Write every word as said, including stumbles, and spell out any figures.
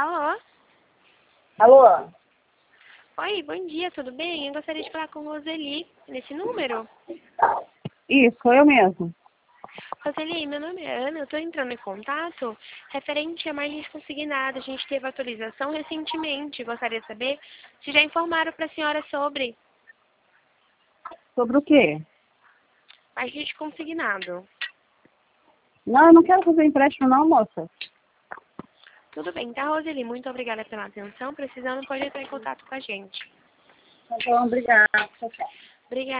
Alô? Alô? Oi, bom dia, tudo bem? Eu gostaria de falar com Roseli, nesse número. Isso, sou eu mesmo. Roseli, meu nome é Ana, eu estou entrando em contato referente a Marlins Consignado. A gente teve atualização recentemente. Gostaria de saber se já informaram para a senhora sobre Sobre o quê? Marlins Consignado. Não, eu não quero fazer empréstimo não, moça. Tudo bem, tá, Roseli? Muito obrigada pela atenção. Precisando, pode entrar em contato com a gente. Então, obrigada. Tchau, tchau. Obrigada.